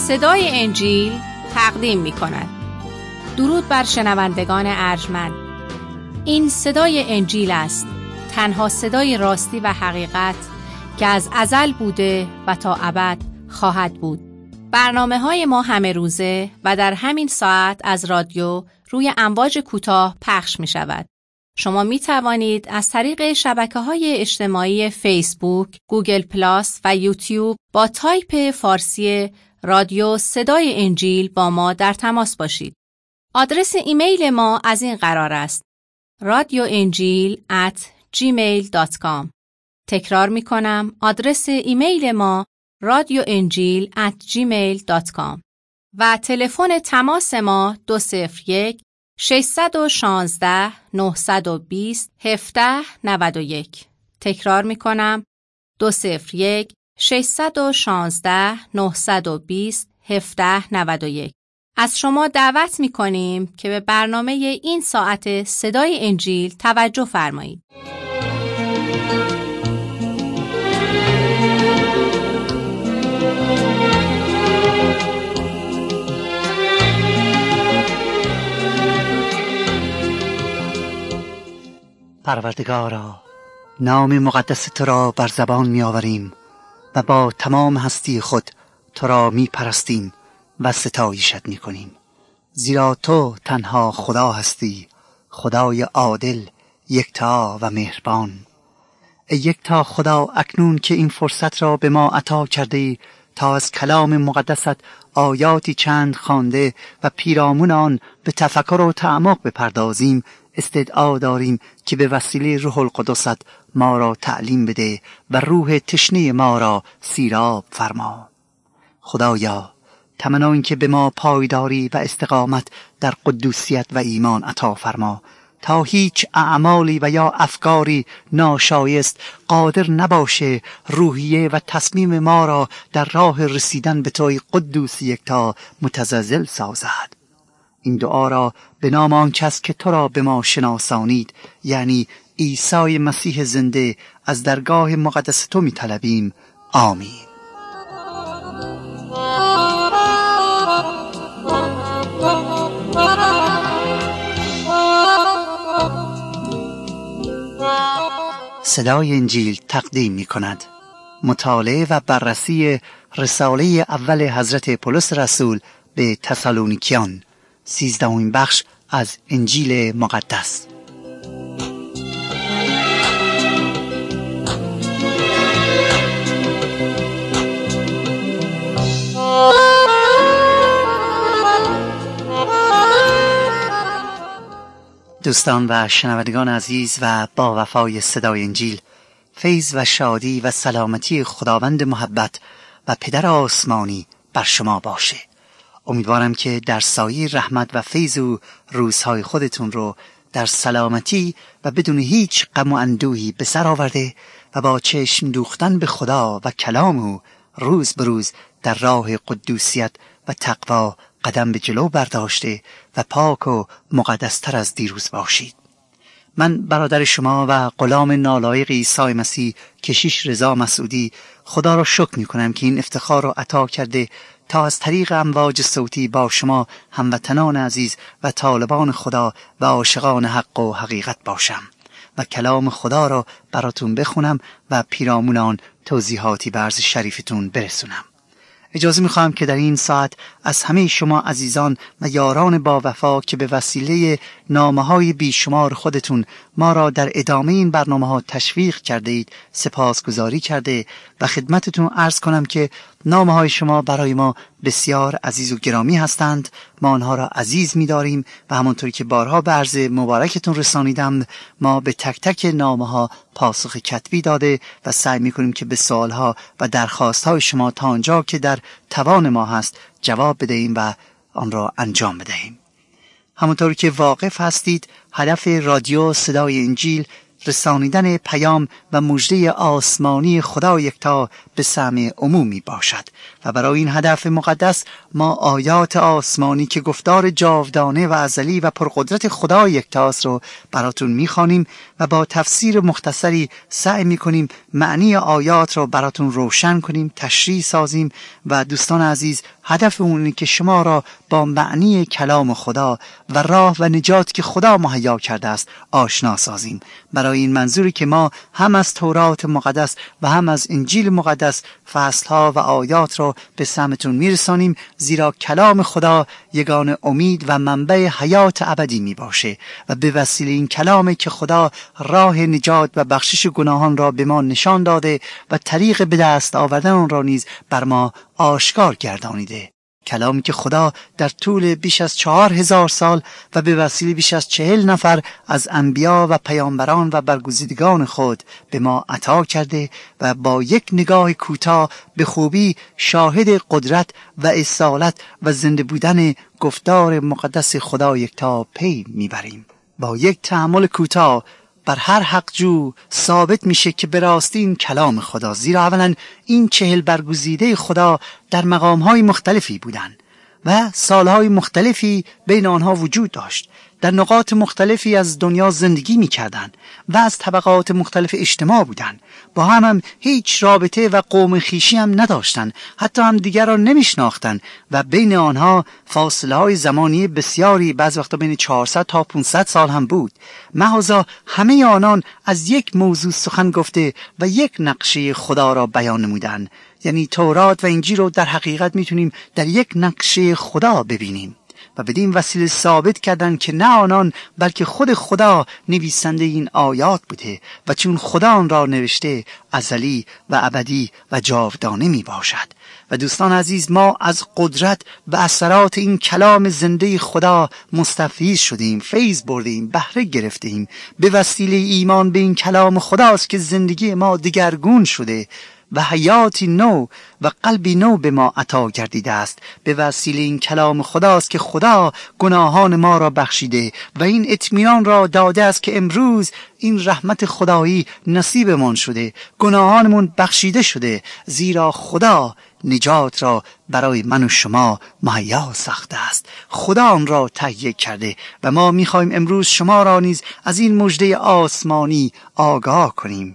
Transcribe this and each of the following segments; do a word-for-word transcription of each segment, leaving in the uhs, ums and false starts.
صدای انجیل تقدیم می کند. درود بر شنوندگان ارجمند. این صدای انجیل است، تنها صدای راستی و حقیقت که از ازل بوده و تا ابد خواهد بود. برنامه های ما همه روزه و در همین ساعت از رادیو روی امواج کوتاه پخش می شود. شما می توانید از طریق شبکه‌های اجتماعی فیسبوک، گوگل پلاس و یوتیوب با تایپ فارسی رادیو صدای انجیل با ما در تماس باشید. آدرس ایمیل ما از این قرار است: رادیو انجیل ات جیمیل دات کام. تکرار می کنم، آدرس ایمیل ما رادیو انجیل ات جیمیل دات کام و تلفن تماس ما دو صفر یک ششصد و شانزده نهصد و بیست هفده نود و یک. تکرار می کنم، دو صفر یک ششصد و شانزده نهصد و بیست هفده نود و یک. از شما دعوت می کنیم که به برنامه این ساعت صدای انجیل توجه فرمایید. پروردگارا، نام مقدس تو را بر زبان می آوریم و با تمام هستی خود تو را می پرستیم و ستایشت می کنیم، زیرا تو تنها خدا هستی، خدای عادل، یکتا و مهربان. ای یکتا خدا، اکنون که این فرصت را به ما عطا کرده ای تا از کلام مقدست آیاتی چند خوانده و پیرامون آن به تفکر و تعمق بپردازیم، استدعا داریم که به وسیله روح القدست ما را تعلیم بده و روح تشنه ما را سیراب فرما. خدایا، تمنا این که به ما پایداری و استقامت در قدوسیت و ایمان عطا فرما تا هیچ اعمالی و یا افکاری ناشایست قادر نباشه روحیه و تصمیم ما را در راه رسیدن به توی قدوس یکتا متزلزل سازد. این دعا را به نام آن کس که تو را به ما شناسانید، یعنی عیسی مسیح زنده، از درگاه مقدس تو می طلبیم. آمین. صدای انجیل تقدیم می کند مطالعه و بررسی رساله اول حضرت پولس رسول به تسالونیکیان، سیزدهمین بخش از انجیل مقدس. دوستان و شنوندگان عزیز و با وفای صدای انجیل، فیض و شادی و سلامتی خداوند محبت و پدر آسمانی بر شما باشه. امیدوارم که در سایه رحمت و فیض و روزهای خودتون رو در سلامتی و بدون هیچ غم و اندوهی به سر آورده و با چشم دوختن به خدا و کلام او روز به روز در راه قدوسیت و تقوا قدم به جلو برداشته و پاک و مقدستر از دیروز باشید. من برادر شما و غلام نالایق عیسی مسیح کشیش رضا مسعودی خدا را شکر می کنم که این افتخار را عطا کرده تا از طریق امواج صوتی با شما هموطنان عزیز و طالبان خدا و عاشقان حق و حقیقت باشم و کلام خدا را براتون بخونم و پیرامون آن توضیحاتی به عرض شریفتون برسونم. اجازه می‌خواهم که در این ساعت از همه شما عزیزان و یاران با وفا که به وسیله نامه‌های بیشمار خودتون ما را در ادامه این برنامه‌ها تشویق کرده اید سپاسگزاری کرده و خدمتتون عرض کنم که نامه‌های شما برای ما بسیار عزیز و گرامی هستند. ما آنها را عزیز می‌داریم و همونطوری که بارها به عرض مبارکتون رسانیدم، ما به تک تک نامه‌ها پاسخ کتبی داده و سعی می‌کنیم که به سوالها و درخواست‌های شما تا آنجا که در توان ما هست جواب بدهیم و آن را انجام بدهیم. همونطوری که واقف هستید، هدف رادیو صدای انجیل رسانیدن پیام و مژده آسمانی خدا یکتا به سمع عمومی باشد و برای این هدف مقدس ما آیات آسمانی که گفتار جاودانه و ازلی و پرقدرت خدا یکتاست رو براتون میخوانیم و با تفسیر مختصری سعی میکنیم معنی آیات رو براتون روشن کنیم، تشریح سازیم و دوستان عزیز هدف اونه که شما را با معنی کلام خدا و راه و نجات که خدا مهیا کرده است آشنا سازیم. برای این منظوری که ما هم از تورات مقدس و هم از انجیل مقدس فصلها و آیات را به سمتون میرسانیم، زیرا کلام خدا یگانه امید و منبع حیات ابدی می باشه و به وسیله این کلامه که خدا راه نجات و بخشش گناهان را به ما نشان داده و طریق به دست آوردن آن را نیز بر ما آشکار گردانیده. کلامی که خدا در طول بیش از چهار هزار سال و به وسیله بیش از چهل نفر از انبیا و پیامبران و برگزیدگان خود به ما عطا کرده و با یک نگاه کوتاه به خوبی شاهد قدرت و اصالت و زنده بودن گفتار مقدس خدا یکتا پی میبریم. با یک تأمل کوتاه بر هر حق جو ثابت میشه که به راستی این کلام خدا، زیرا اولا این چهل برگزیده خدا در مقامهای مختلفی بودن و سالهای مختلفی بین آنها وجود داشت، در نقاط مختلفی از دنیا زندگی میکردن و از طبقات مختلف اجتماع بودن، با هم هم هیچ رابطه و قوم خیشی هم نداشتن، حتی هم دیگر را نمیشناختن و بین آنها فاصله های زمانی بسیاری، بعض وقتا بین چهارصد تا پانصد سال هم بود. محضا همه آنان از یک موضوع سخن گفته و یک نقشه خدا را بیان نمودن. یعنی تورات و انجیل رو در حقیقت میتونیم در یک نقشه خدا ببینیم و بدین وسیله ثابت کردن که نه آنان بلکه خود خدا نویسنده این آیات بوده و چون خدا آن را نوشته ازلی و ابدی و جاودانه می باشد. و دوستان عزیز، ما از قدرت و اثرات این کلام زنده خدا مستفیض شدیم، فیض بردیم، بهره گرفتیم. به وسیله ایمان به این کلام خداست که زندگی ما دگرگون شده و حیاتی نو و قلبی نو به ما عطا گردیده است. به وسیله این کلام خداست که خدا گناهان ما را بخشیده و این اطمینان را داده است که امروز این رحمت خدایی نصیبمان شده، گناهانمون بخشیده شده، زیرا خدا نجات را برای من و شما مهیا ساخته است. خدا آن را تهیه کرده و ما می‌خوایم امروز شما را نیز از این مژده آسمانی آگاه کنیم.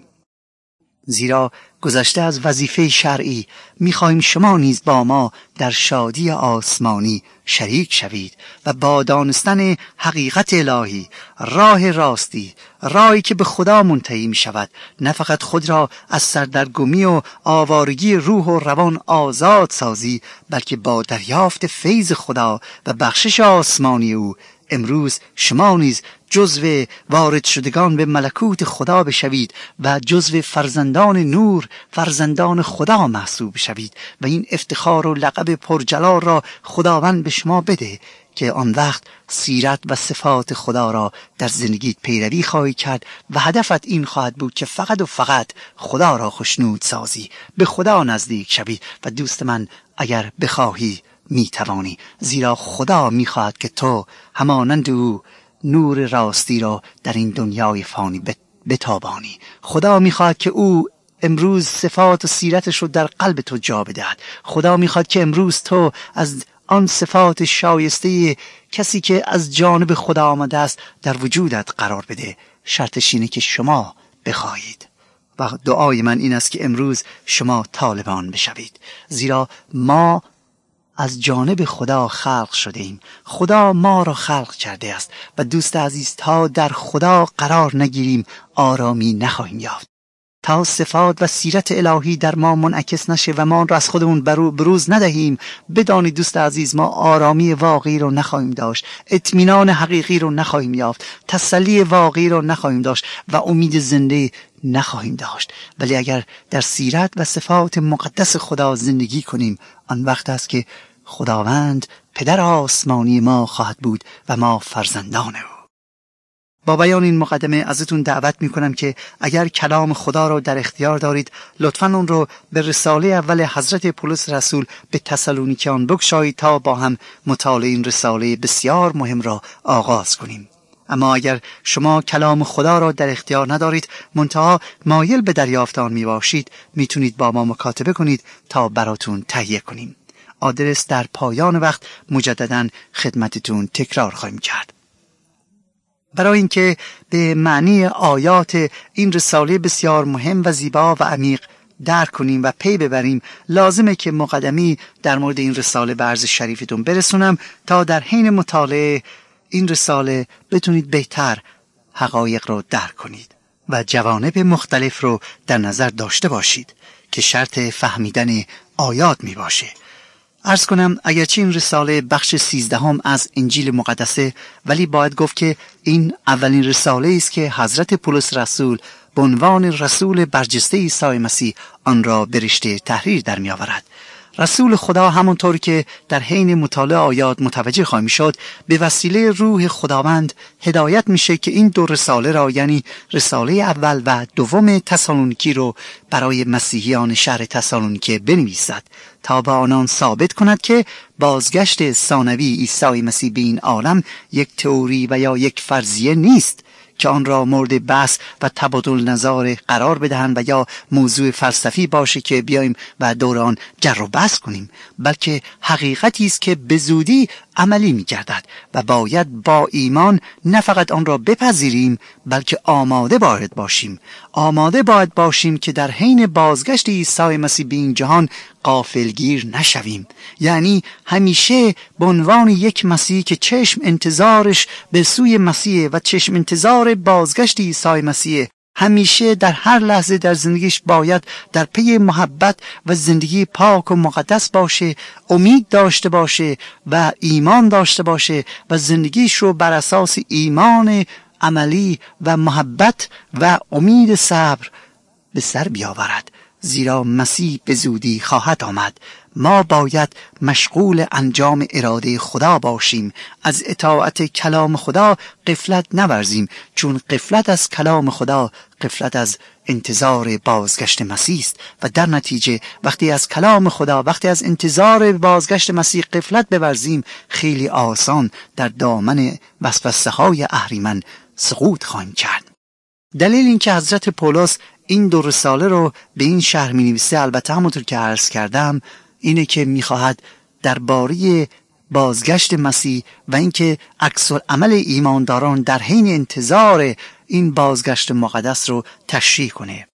زیرا گذشته از وظیفه شرعی می‌خواهیم شما نیز با ما در شادی آسمانی شریک شوید و با دانستن حقیقت الهی، راه راستی، راهی که به خدا منتهی می‌شود، نه فقط خود را از سردرگمی و آوارگی روح و روان آزاد سازی، بلکه با دریافت فیض خدا و بخشش آسمانی او امروز شما نیز جزو وارد شدگان به ملکوت خدا بشوید و جزو فرزندان نور، فرزندان خدا محسوب شوید و این افتخار و لقب پرجلال را خداوند به شما بده که آن وقت سیرت و صفات خدا را در زندگیت پیروی خواهی کرد و هدفت این خواهد بود که فقط و فقط خدا را خوشنود سازی، به خدا نزدیک شوی. و دوست من، اگر بخواهی می توانی، زیرا خدا می خواهد که تو همانند او نور راستی را در این دنیای فانی بتابانی. خدا می خواهد که او امروز صفات و سیرتش رو در قلب تو جا بدهد. خدا می خواهد که امروز تو از آن صفات شایسته کسی که از جانب خدا آمده است در وجودت قرار بده. شرطش اینه که شما بخواهید. و دعای من این است که امروز شما طالبان بشوید، زیرا ما از جانب خدا خلق شده ایم. خدا ما را خلق کرده است و دوست عزیز، تا در خدا قرار نگیریم آرامی نخواهیم یافت. تا صفات و سیرت الهی در ما منعکس نشه و ما را از خودمون بروز ندهیم، بدانید دوست عزیز، ما آرامی واقعی رو نخواهیم داشت، اطمینان حقیقی رو نخواهیم یافت، تسلی واقعی رو نخواهیم داشت و امید زنده نخواهیم داشت. ولی اگر در سیرت و صفات مقدس خدا زندگی کنیم، آن وقت است که خداوند پدر آسمانی ما خواهد بود و ما فرزندان او. با بیان این مقدمه ازتون دعوت میکنم که اگر کلام خدا رو در اختیار دارید، لطفاً اون رو به رساله اول حضرت پولس رسول به تسالونیکیان بگشایید تا با هم مطالعه این رساله بسیار مهم را آغاز کنیم. اما اگر شما کلام خدا را در اختیار ندارید، منتها مایل به دریافت آن می باشید، میتونید با ما مکاتبه کنید تا براتون تهیه کنیم. آدرس در پایان وقت مجدداً خدمتتون تکرار خواهیم کرد. برای اینکه به معنی آیات این رساله بسیار مهم و زیبا و عمیق درک کنیم و پی ببریم، لازمه که مقدمی در مورد این رساله به عرض شریفتون برسونم تا در حین مطالعه این رساله بتونید بهتر حقایق رو درک کنید و جوانب مختلف رو در نظر داشته باشید که شرط فهمیدن آیات می باشه. عرض کنم اگرچه این رساله بخش سیزدهم از انجیل مقدسه، ولی باید گفت که این اولین رساله است که حضرت پولس رسول به عنوان رسول برجسته عیسی مسیح آن را به رشته تحریر در می آورد. رسول خدا همونطور که در حین مطالعه آیات متوجه خواهیم شد، به وسیله روح خداوند هدایت میشه که این دو رساله را، یعنی رساله اول و دوم تسالونیکی رو برای مسیحیان شهر تسالونیکه بنویسد تا به آنان ثابت کند که بازگشت ثانوی عیسی مسیح به این عالم یک تئوری و یا یک فرضیه نیست که آن را مورد بحث و تبادل نظر قرار بدهند و یا موضوع فلسفی باشه که بیایم و دوران جر و بحث کنیم، بلکه حقیقتی است که به زودی عملی می‌گردد و باید با ایمان نه فقط آن را بپذیریم، بلکه آماده باید باشیم آماده باید باشیم که در حین بازگشت عیسی مسیح به این جهان غافلگیر نشویم. یعنی همیشه به عنوان یک مسیح که چشم انتظارش به سوی مسیح و چشم انتظار بازگشت عیسی مسیح، همیشه در هر لحظه در زندگیش باید در پی محبت و زندگی پاک و مقدس باشه، امید داشته باشه و ایمان داشته باشه و زندگیش رو بر اساس ایمان عملی و محبت و امید صبر به سر بیاورد، زیرا مسیح به زودی خواهد آمد. ما باید مشغول انجام اراده خدا باشیم، از اطاعت کلام خدا غفلت نورزیم، چون غفلت از کلام خدا غفلت از انتظار بازگشت مسیح است و در نتیجه وقتی از کلام خدا، وقتی از انتظار بازگشت مسیح غفلت بورزیم، خیلی آسان در دامن وسوسه‌های اهریمن سقوط خواهیم کرد. دلیل این که حضرت پولس این دو رساله رو به این شهر می نویسه، البته همونطور که عرض کردم، اینه که می خواهد درباره بازگشت مسیح و اینکه عکس العمل ایمانداران در حین انتظار این بازگشت مقدس رو تشریح کنه.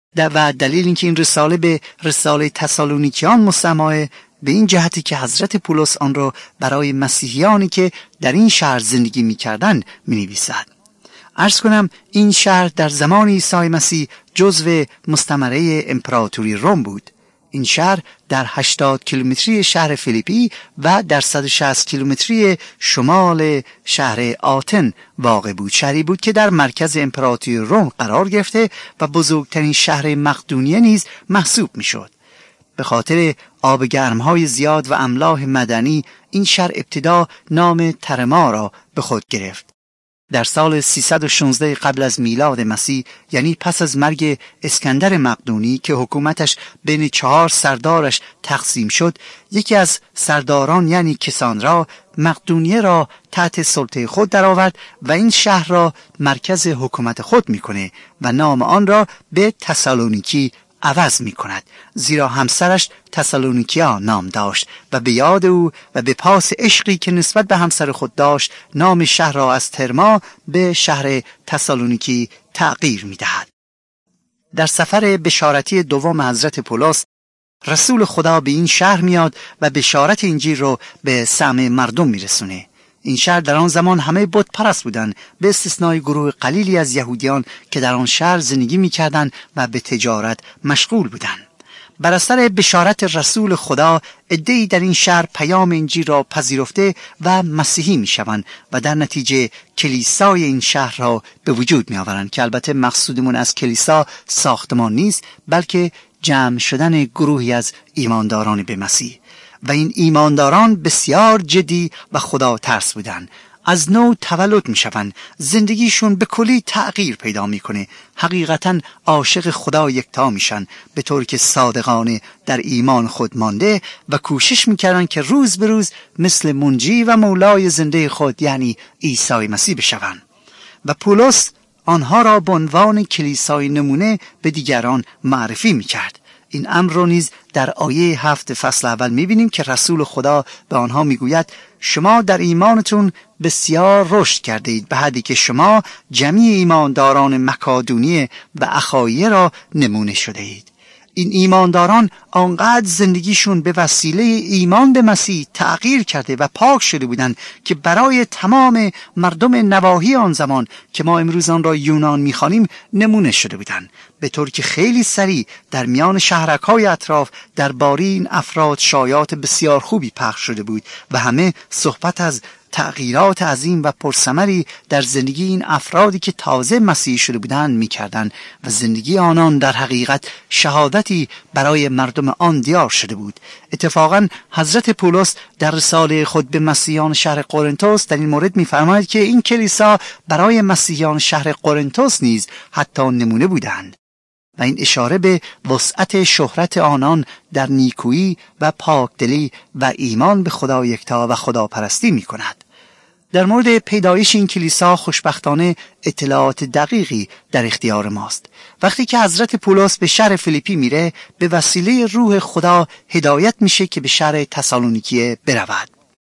و دلیل این که این رساله به رساله تسالونیکیان مستمعه به این جهتی که حضرت پولس آن رو برای مسیحیانی که در این شهر زندگی می کردن می نویسد. عرض کنم این شهر در زمان عیسی مسیح جزو مستعمره امپراتوری روم بود. این شهر در هشتاد کیلومتری شهر فیلیپی و در صد و شصت کیلومتری شمال شهر آتن واقع بود. شهری بود که در مرکز امپراتوری روم قرار گرفته و بزرگترین شهر مقدونیه نیز محسوب میشد. به خاطر آب گرم‌های زیاد و املاح معدنی این شهر ابتدا نام ترما را به خود گرفت. در سال سیصد و شانزده قبل از میلاد مسیح، یعنی پس از مرگ اسکندر مقدونی که حکومتش بین چهار سردارش تقسیم شد، یکی از سرداران یعنی کساندرا مقدونیه را تحت سلطه خود درآورد و این شهر را مرکز حکومت خود میکنه و نام آن را به تسالونیکی عوض می کند، زیرا همسرش تسالونیکیا نام داشت و به یاد او و به پاس عشقی که نسبت به همسر خود داشت، نام شهر را از ترما به شهر تسالونیکی تغییر می دهد. در سفر بشارتی دوم حضرت پولس، رسول خدا به این شهر میاد و بشارت انجیل رو به سمع مردم می رسونه. این شهر در آن زمان همه بت پرست بودند، به استثنای گروه قلیلی از یهودیان که در آن شهر زندگی می‌کردند و به تجارت مشغول بودند. بر اثر بشارت رسول خدا، عده‌ای در این شهر پیام انجیل را پذیرفته و مسیحی می‌شوند و در نتیجه کلیسای این شهر را به وجود می‌آورند، که البته مقصودمون از کلیسا ساختمان نیست، بلکه جمع شدن گروهی از ایمانداران به مسیح. و این ایمانداران بسیار جدی و خدا ترس بودن. از نو تولد می شوند، زندگیشون به کلی تغییر پیدا می کنه، حقیقتاً عاشق خدا یکتا میشن، به طور که صادقانه در ایمان خود مانده و کوشش میکردن که روز به روز مثل منجی و مولای زنده خود یعنی عیسی مسیح بشوند. و پولس آنها را به عنوان کلیسای نمونه به دیگران معرفی می‌کرد. این امر را نیز در آیه هفت فصل اول می‌بینیم که رسول خدا به آنها می‌گوید شما در ایمانتون بسیار رشد کرده اید به حدی که شما جمیع ایمانداران مکادونیه و اخایه را نمونه شده اید. این ایمانداران آنقدر زندگیشون به وسیله ایمان به مسیح تغییر کرده و پاک شده بودند که برای تمام مردم نواحی آن زمان که ما امروز آن را یونان می‌خوانیم نمونه شده بودند، به طور که خیلی سریع در میان شهرک‌های اطراف درباره این افراد شایعات بسیار خوبی پخش شده بود و همه صحبت از تغییرات عظیم و پرثمری در زندگی این افرادی که تازه مسیحی شده بودند می‌کردند و زندگی آنان در حقیقت شهادتی برای مردم آن دیار شده بود. اتفاقا حضرت پولس در رساله خود به مسیحیان شهر قرنتوس در این مورد می‌فرماید که این کلیسا برای مسیحیان شهر قرنتوس نیز حتی نمونه بودند و این اشاره به وسعت شهرت آنان در نیکویی و پاکدلی و ایمان به خدا یکتا و خداپرستی می کند. در مورد پیدایش این کلیسا خوشبختانه اطلاعات دقیقی در اختیار ماست. وقتی که حضرت پولس به شهر فیلیپی میره به وسیله روح خدا هدایت میشه که به شهر تسالونیکیه برود.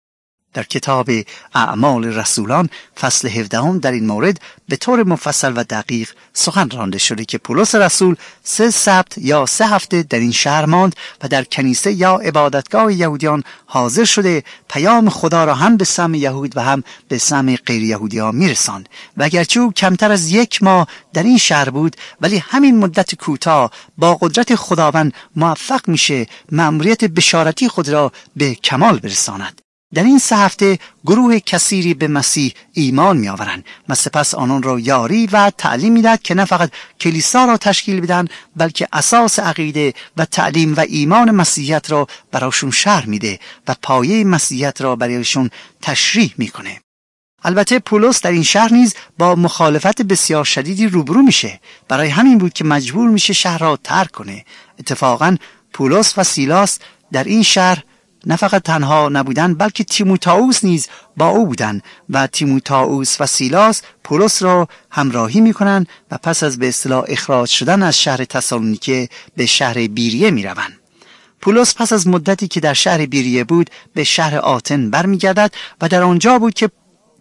در کتاب اعمال رسولان فصل هفده در این مورد به طور مفصل و دقیق سخن رانده شده که پولس رسول سه سبت یا سه هفته در این شهر ماند و در کنیسه یا عبادتگاه یهودیان حاضر شده پیام خدا را هم به سمع یهود و هم به سمع غیر یهودیان میرساند و اگرچه او کمتر از یک ماه در این شهر بود ولی همین مدت کوتاه با قدرت خداوند موفق میشه مأموریت بشارتی خود را به کمال برساند. در این سه هفته گروه کثیری به مسیح ایمان می آورند و سپس آنان را یاری و تعلیم می دهد که نه فقط کلیسا را تشکیل بدن بلکه اساس عقیده و تعلیم و ایمان مسیحیت را براشون شرح میده و پایه مسیحیت را برایشون تشریح میکنه. البته پولس در این شهر نیز با مخالفت بسیار شدیدی روبرو میشه. برای همین بود که مجبور میشه شهر را ترک کنه. اتفاقا پولس و سیلاس در این شهر نه فقط تنها نبودن بلکه تیموتائوس نیز با او بودن و تیموتائوس و سیلاس پولس را همراهی میکنن و پس از به اصطلاح اخراج شدن از شهر تسالونیکه به شهر بیریه میروند. پولس پس از مدتی که در شهر بیریه بود به شهر آتن برمیگردد و در آنجا بود که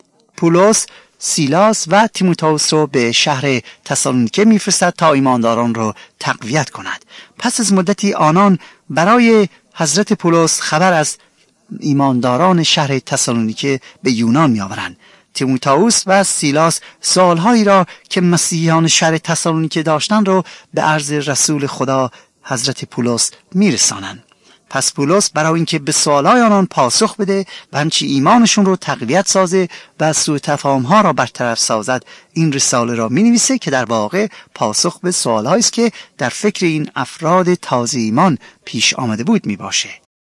پولس سیلاس و تیموتائوس را به شهر تسالونیکه میفرستد تا ایمانداران را تقویت کند. پس از مدتی آنان برای حضرت پولس خبر از ایمانداران شهر تسالونیکه به یونان می آورند. تیموتائوس و سیلاس سوالهایی را که مسیحیان شهر تسالونیکه داشتند را به عرض رسول خدا حضرت پولس می رسانند. پس پولس برای اینکه به سوالهای آنان پاسخ بده و همچی ایمانشون رو تقویت سازه و سوء تفاهم‌ها را برطرف سازد این رساله را می‌نویسه که در واقع پاسخ به سوالهایی است که در فکر این افراد تازه ایمان پیش آمده بود میباشه.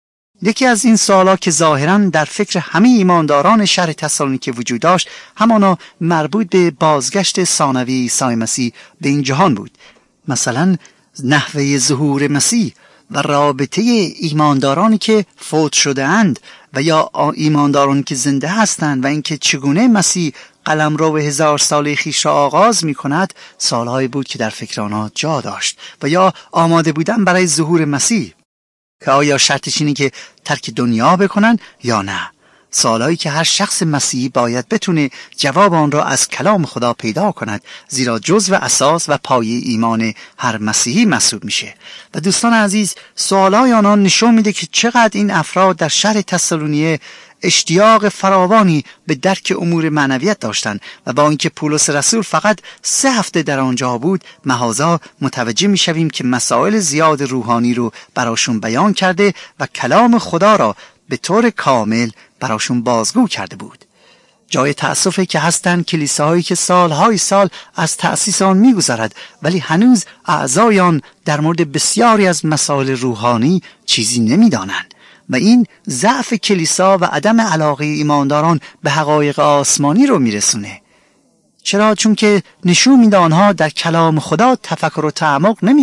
یکی از این سوالا که ظاهراً در فکر همه ایمانداران شهر تسالونیکه وجود داشت همانا مربوط به بازگشت ثانوی عیسی مسیح به این جهان بود. مثلا نحوه ظهور مسیح و رابطه ایماندارانی که فوت شده اند و یا ایماندارانی که زنده هستند و اینکه چگونه مسیح قلمرو هزار ساله خویش را آغاز می کند سالهایی بود که در فکر آنها جا داشت. و یا آماده بودن برای ظهور مسیح که آیا شرطش اینه که ترک دنیا بکنن یا نه. سوالایی که هر شخص مسیحی باید بتونه جواب آن را از کلام خدا پیدا کند، زیرا جزو اساس و پایه ایمان هر مسیحی محسوب میشه. و دوستان عزیز، سوالای آنان نشون میده که چقدر این افراد در شهر تسالونیه اشتیاق فراوانی به درک امور معنویت داشتند و با اینکه پولس رسول فقط سه هفته در آنجا بود، محاذا متوجه میشویم که مسائل زیاد روحانی رو براشون بیان کرده و کلام خدا را به طور کامل براشون بازگو کرده بود. جای تأسفه که هستند کلیساهایی که سالهای سال از تأسیس آن می‌گذرد ولی هنوز اعضای آن در مورد بسیاری از مسائل روحانی چیزی نمی‌دانند و این ضعف کلیسا و عدم علاقه ایمانداران به حقایق آسمانی رو میرسونه. چرا؟ چون که نشون میده آنها در کلام خدا تفکر و تعمق نمی کنن.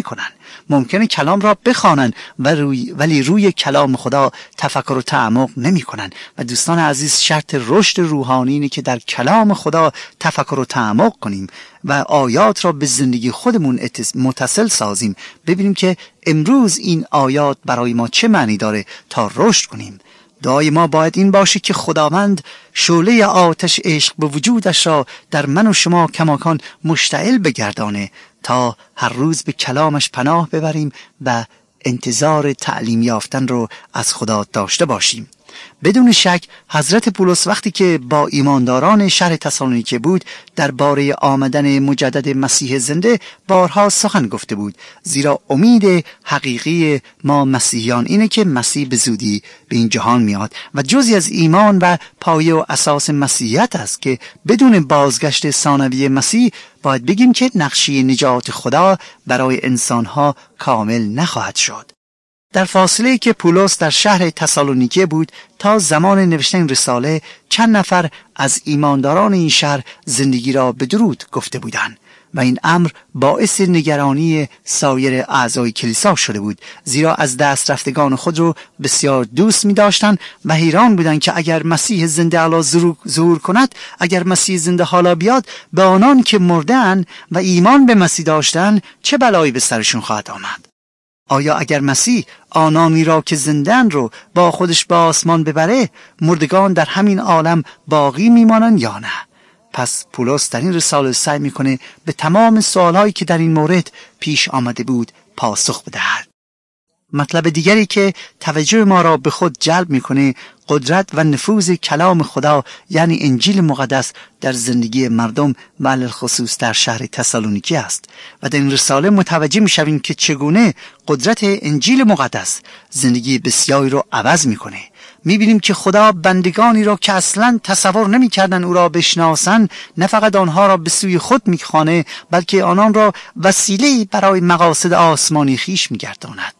ممکنه کلام را بخوانند و روی ولی روی کلام خدا تفکر و تعمق نمی کنند. و دوستان عزیز، شرط رشد روحانی اینه که در کلام خدا تفکر و تعمق کنیم و آیات را به زندگی خودمون متصل سازیم، ببینیم که امروز این آیات برای ما چه معنی داره تا رشد کنیم. دعای ما باید این باشه که خداوند شعله آتش عشق به وجودش را در من و شما کماکان مشتعل بگردانه تا هر روز به کلامش پناه ببریم و انتظار تعلیم یافتن رو از خدا داشته باشیم. بدون شک حضرت پولس وقتی که با ایمانداران شهر تسالونیکه بود درباره آمدن مجدد مسیح زنده بارها سخن گفته بود، زیرا امید حقیقی ما مسیحیان اینه که مسیح به زودی به این جهان میاد و جزئی از ایمان و پایه و اساس مسیحیت است که بدون بازگشت ثانوی مسیح باید بگیم که نقشه نجات خدا برای انسانها کامل نخواهد شد. در فاصله که پولس در شهر تسالونیکه بود تا زمان نوشتن رساله، چند نفر از ایمانداران این شهر زندگی را به درود گفته بودند و این امر باعث نگرانی سایر اعضای کلیسا شده بود، زیرا از دست رفتگان خود رو بسیار دوست می داشتن و حیران بودن که اگر مسیح زنده حالا ظهور کند، اگر مسیح زنده حالا بیاد، به آنان که مردن و ایمان به مسیح داشتن چه بلایی به سرشون خواهد آمد؟ آیا اگر مسیح آنانی را که زندن رو با خودش به آسمان ببره، مردگان در همین عالم باقی میمانن یا نه؟ پس پولس در این رساله سعی میکنه به تمام سوالهایی که در این مورد پیش آمده بود پاسخ بدهد. مطلب دیگری که توجه ما را به خود جلب میکنه قدرت و نفوذ کلام خدا، یعنی انجیل مقدس در زندگی مردم و علی الخصوص در شهر تسالونیکه است. و در این رساله متوجه میشویم که چگونه قدرت انجیل مقدس زندگی بسیاری رو عوض میکنه. میبینیم که خدا بندگانی را که اصلا تصور نمیکردن او را بشناسن، نه فقط آنها را به سوی خود میخوانه، بلکه آنان را وسیله برای مقاصد آسمانی خیش میگرداند،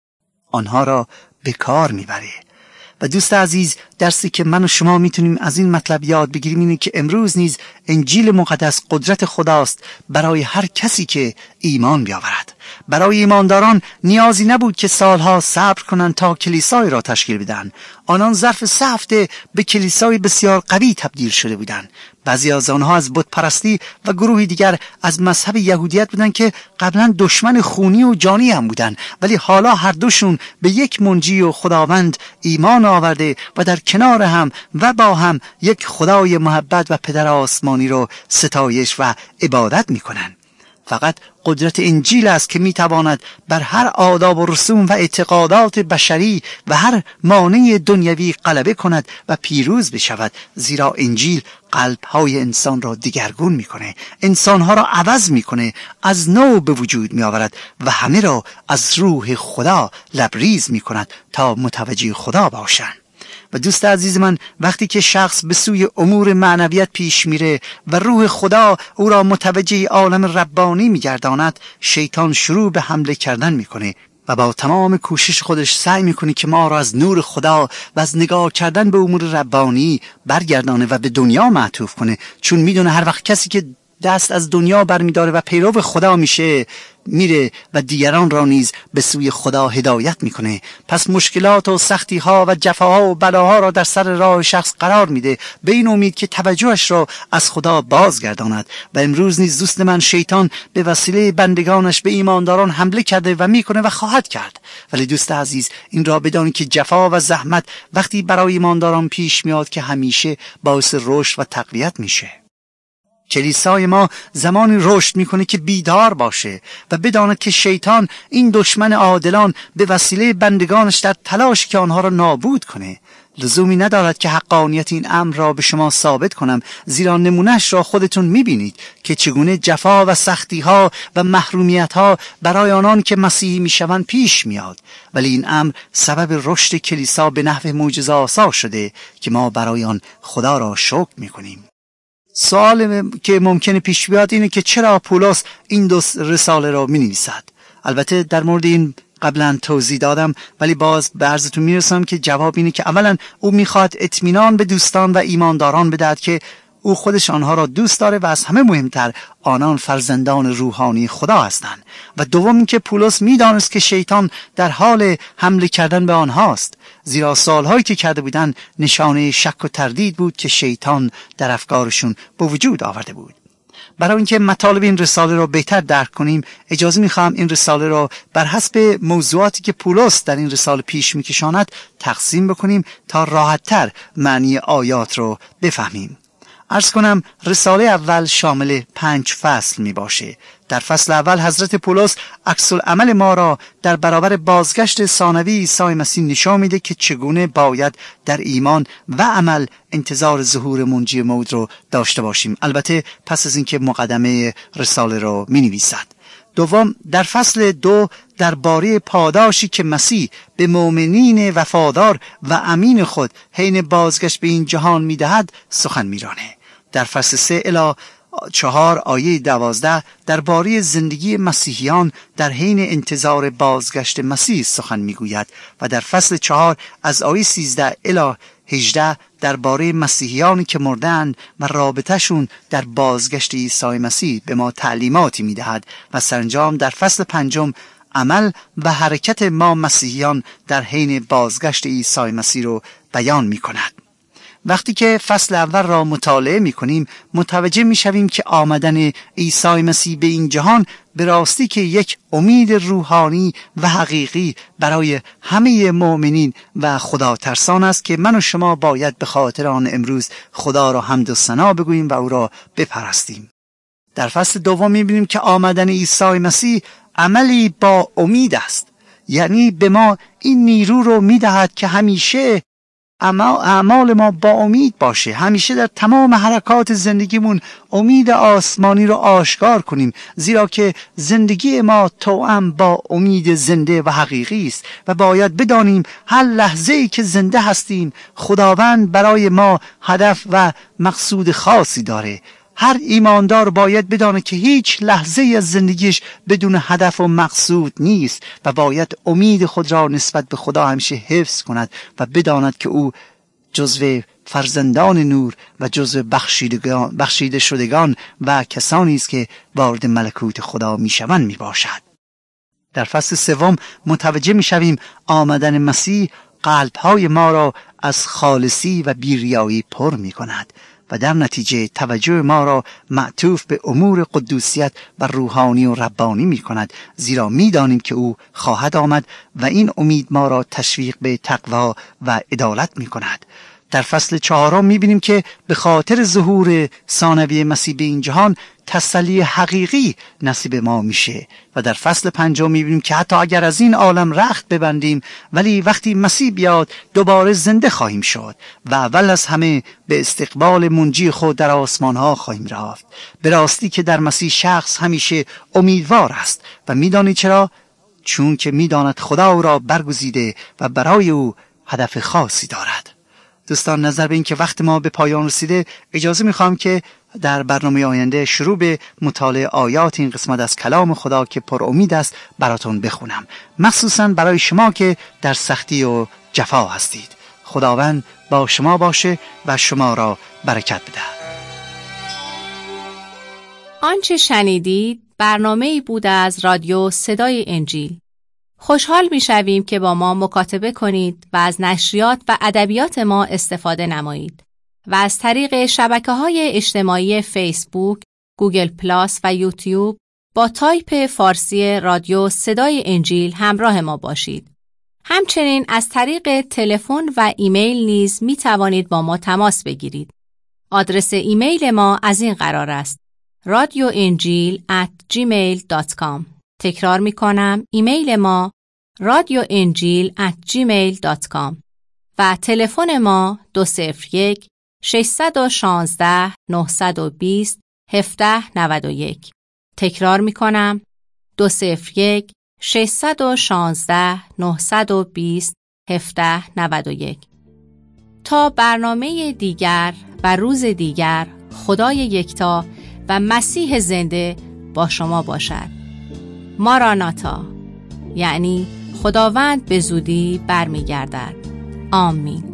آنها را به کار میبره. و دوست عزیز، درسی که من و شما میتونیم از این مطلب یاد بگیریم اینه که امروز نیز انجیل مقدس قدرت خداست برای هر کسی که ایمان بیاورد. برای ایمانداران نیازی نبود که سالها صبر کنند تا کلیسای را تشکیل بدن. آنان ظرف سه هفته به کلیسای بسیار قوی تبدیل شده بودند. بعضی از آنها از بت پرستی و گروهی دیگر از مذهب یهودیت بودند که قبلا دشمن خونی و جانی هم بودند، ولی حالا هر دوشون به یک منجی و خداوند ایمان آورده و در کنار هم و با هم یک خدای محبت و پدر آسمانی رو ستایش و عبادت میکنن. فقط قدرت انجیل است که میتواند بر هر آداب و رسوم و اعتقادات بشری و هر مانع دنیوی غلبه کند و پیروز بشود، زیرا انجیل قلب‌های انسان را دگرگون میکنه، انسانها را عوض میکنه، از نو به وجود میآورد و همه را از روح خدا لبریز میکند تا متوجه خدا باشند. و دوست عزیز من، وقتی که شخص به سوی امور معنویت پیش میره و روح خدا او را متوجه عالم ربانی میگرداند، شیطان شروع به حمله کردن میکنه و با تمام کوشش خودش سعی میکنه که ما را از نور خدا و از نگاه کردن به امور ربانی برگردانه و به دنیا معطوف کنه، چون میدونه هر وقت کسی که دست از دنیا برمیداره و پیرو خدا میشه، میره و دیگران را نیز به سوی خدا هدایت میکنه. پس مشکلات و سختی ها و جفاها و بلاها را در سر راه شخص قرار میده به این امید که توجهش را از خدا بازگرداند. و امروز نیز دوست من، شیطان به وسیله بندگانش به ایمانداران حمله کرده و میکنه و خواهد کرد. ولی دوست عزیز، این را بدانی که جفا و زحمت وقتی برای ایمانداران پیش میاد که همیشه باعث رشد و تقویت میشه. کلیسای ما زمانی رشد میکنه که بیدار باشه و بداند که شیطان این دشمن عادلان به وسیله بندگانش در تلاش که آنها را نابود کنه. لزومی ندارد که حقانیت این امر را به شما ثابت کنم، زیرا نمونهش را خودتون میبینید که چگونه جفا و سختی ها و محرومیت ها برای آنان که مسیحی میشوند پیش میاد. ولی این امر سبب رشد کلیسا به نحو معجزه‌آسا شده که ما برای آن خدا را شکر میکنیم. سوال که ممکنه پیش بیاد اینه که چرا پولس این دو رساله را می نویسد؟ البته در مورد این قبلا توضیح دادم، ولی باز به عرضتون میرسم که جواب اینه که اولا او میخواد اطمینان به دوستان و ایمانداران بدهد که او خودش آنها را دوست داره و از همه مهمتر آنان فرزندان روحانی خدا هستند. و دوم اینکه پولس میدانست که شیطان در حال حمله کردن به آنهاست، زیرا سالهایی که کرده بودند نشانه شک و تردید بود که شیطان در افکارشون به وجود آورده بود. برای اینکه مطالب این رساله را بهتر درک کنیم، اجازه می‌خواهم این رساله را بر حسب موضوعاتی که پولس در این رساله پیش می‌کشاند تقسیم بکنیم تا راحت‌تر معنی آیات را بفهمیم. عرض کنم رساله اول شامل پنج فصل می باشه. در فصل اول حضرت پولس عکس العمل ما را در برابر بازگشت ثانوی عیسی مسیح نشان میده که چگونه باید در ایمان و عمل انتظار ظهور منجی موعود رو داشته باشیم، البته پس از اینکه مقدمه رساله را می نویسد. دوم، در فصل دو درباره پاداشی که مسیح به مؤمنین وفادار و امین خود حین بازگشت به این جهان میدهد سخن میرانه. در فصل سه الی چهار آیه دوازده درباره زندگی مسیحیان در حین انتظار بازگشت مسیح سخن میگوید و در فصل چهار از آیه سیزده الی هجده درباره مسیحیانی که مردند و رابطهشون در بازگشت عیسی مسیح به ما تعلیماتی میدهد و سرانجام در فصل پنجم عمل و حرکت ما مسیحیان در حین بازگشت عیسی مسیح رو بیان میکند. وقتی که فصل اول را مطالعه میکنیم متوجه میشویم که آمدن عیسی مسیح به این جهان به راستی که یک امید روحانی و حقیقی برای همه مؤمنین و خدا ترسان است که من و شما باید به خاطر آن امروز خدا را حمد و ثنا بگوییم و او را بپرستیم. در فصل دوم میبینیم که آمدن عیسی مسیح عملی با امید است، یعنی به ما این نیرو رو میدهد که همیشه اعمال ما با امید باشه، همیشه در تمام حرکات زندگیمون امید آسمانی رو آشکار کنیم، زیرا که زندگی ما توأم با امید زنده و حقیقی است و باید بدانیم هر لحظه‌ای که زنده هستیم خداوند برای ما هدف و مقصود خاصی داره. هر ایماندار باید بدانه که هیچ لحظه از زندگیش بدون هدف و مقصود نیست و باید امید خود را نسبت به خدا همیشه حفظ کند و بداند که او جزو فرزندان نور و جزو بخشیدگان بخشیده شدگان و کسانی است که وارد ملکوت خدا میشوند میباشد. در فصل سوم متوجه میشویم آمدن مسیح قلب‌های ما را از خالصی و بیریایی پر میکند و در نتیجه توجه ما را معطوف به امور قدوسیت و روحانی و ربانی می کند، زیرا می دانیم که او خواهد آمد و این امید ما را تشویق به تقوا و عدالت می کند. در فصل چهارم می بینیم که به خاطر ظهور ثانوی مسیح به این جهان تسلی حقیقی نصیب ما میشه و در فصل پنجم میبینیم که حتی اگر از این عالم رخت ببندیم ولی وقتی مسیح بیاد دوباره زنده خواهیم شد و اول از همه به استقبال منجی خود در آسمان ها خواهیم رفت. به راستی که در مسیح شخص همیشه امیدوار است و میدانی چرا؟ چون که میداند خدا او را برگزیده و برای او هدف خاصی دارد. دوستان، نظر به این که وقت ما به پایان رسیده اجازه میخوام که در برنامه آینده شروع به مطالعه آیات این قسمت از کلام خدا که پر امید است براتون بخونم، مخصوصا برای شما که در سختی و جفا هستید. خداوند با شما باشه و شما را برکت بده. آنچه شنیدید برنامه‌ای بود از رادیو صدای انجیل. خوشحال می‌شویم که با ما مکاتبه کنید و از نشریات و ادبیات ما استفاده نمایید و از طریق شبکه‌های اجتماعی فیسبوک، گوگل پلاس و یوتیوب با تایپ فارسی رادیو صدای انجیل همراه ما باشید. همچنین از طریق تلفن و ایمیل نیز می توانید با ما تماس بگیرید. آدرس ایمیل ما از این قرار است: رادیو انجیل ات جیمیل دات کام. تکرار می کنم، ایمیل ما رادیو انجیل ات جیمیل دات کام و تلفن ما دو صفر یک ششصد و شانزده نهصد و بیست هفده نود و یک. تکرار می کنم، دو صفر یک ششصد و شانزده نهصد و بیست هفده نود و یک. تا برنامه دیگر و روز دیگر، خدای یکتا و مسیح زنده با شما باشد. ماراناتا، یعنی خداوند به زودی برمیگردد. آمین.